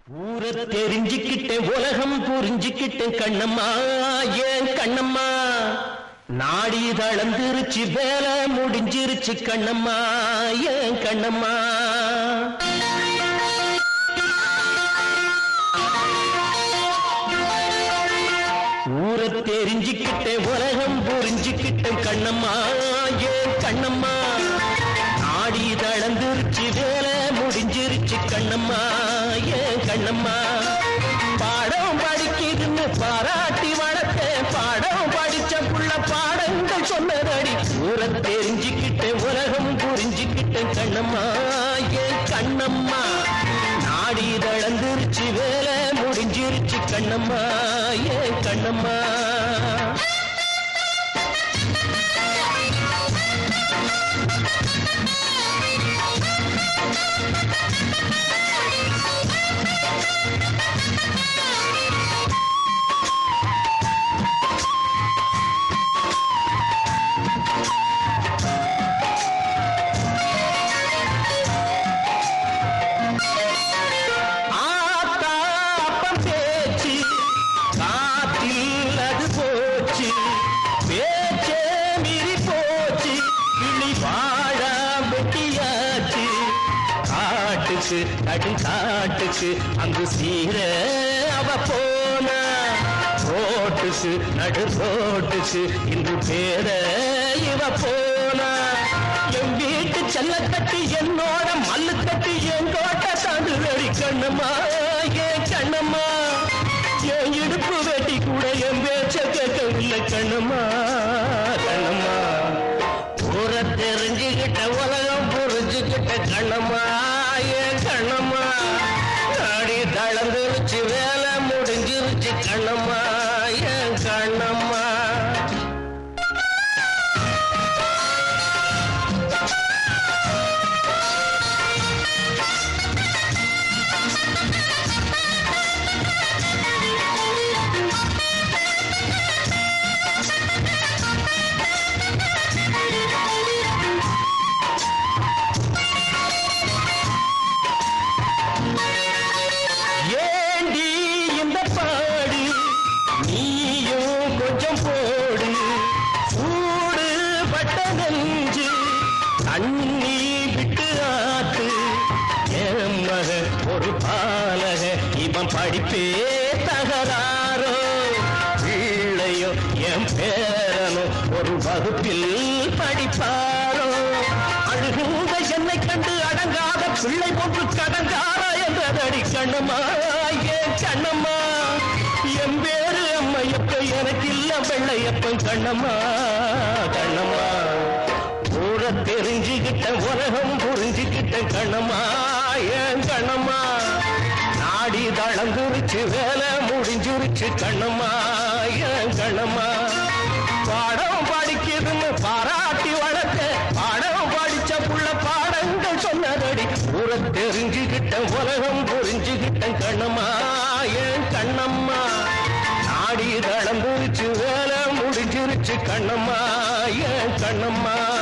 ஊரை தெரிஞ்சுக்கிட்டேன் உலகம் புரிஞ்சுக்கிட்டேன் கண்ணம்மா ஏன் கண்ணம்மா நாடி தளர்ந்துருச்சு வேலை முடிஞ்சிருச்சு கண்ணம்மா ஏன் கண்ணம்மா ஊரை தெரிஞ்சுக்கிட்டேன் உலகம் புரிஞ்சுக்கிட்டேன் கண்ணம்மா ஏன் கண்ணம்மா நாடி தளர்ந்துருச்சு வேலை முடிஞ்சிருச்சு கண்ணம்மா ஏன் கண்ணம்மா பாடம் படிக்குதுன்னு பாராட்டி வளர்த்தேன் பாடம் படிச்ச புள்ள பாடங்கள் சொன்னதடி ஊரை தெரிஞ்சுக்கிட்டேன் உலகம் புரிஞ்சுக்கிட்டேன் கண்ணம்மா ஏன் கண்ணம்மா நாடி தளர்ந்துருச்சு வேலை முடிஞ்சிருச்சு கண்ணம்மா ஏன் கண்ணம்மா காட்டுக்கு அங்கு சீர அவ போனா ரோட்டுக்கு நடு ரோட்டுக்கு இன்று பேர இவ போனா என் வீட்டு செல்ல கட்டி என்னோட மல்லு கட்டி என் கோட்டை தாண்டுதடி கண்ணம்மா ஏன் கண்ணம்மா என் இடுப்பு வெட்டி கூட என் பேச்ச கேட்கவில்லை கண்ணம்மா கண்ணம்மா ஊரை தெரிஞ்சுக்கிட்ட உலகம் புரிஞ்சுக்கிட்ட கண்ணம்மா ஏன் கண்ணம்மா நாடி தளர்ந்துருச்சு வேலை முடிஞ்சிருச்சு கண்ணம்மா ஏன் கண்ணம்மா படிப்பே தகராறோ பிள்ளையோ என் பேரனோ ஒரு வகுப்பில் படிப்பாரோ அழுகுங்க என்னை கண்டு அடங்காத பிள்ளை போன்று கடங்காரா என்றதடி கண்ணம்மா ஏன் கண்ணம்மா என் பேரு அம்மையப்ப எனக்கு இல்ல வெள்ளையப்பன் கண்ணம்மா கண்ணம்மா ஊரை தெரிஞ்சுக்கிட்ட உலகம் புரிஞ்சுக்கிட்ட கண்ணம்மா ஏன் கண்ணம்மா நாடி தளர்ந்துருச்சு வேலை முடிஞ்சிருச்சு கண்ணம்மா ஏன் கண்ணம்மா பாடம் படிக்குதுன்னு பாராட்டி வளர்த்த பாடம் படிச்ச புள்ள பாடங்கள் சொன்னதடி ஊரை தெரிஞ்சுக்கிட்ட உலகம் புரிஞ்சுக்கிட்ட கண்ணம்மா ஏன் கண்ணம்மா நாடி தளர்ந்துருச்சு வேலை முடிஞ்சிருச்சு கண்ணம்மா ஏன் கண்ணம்மா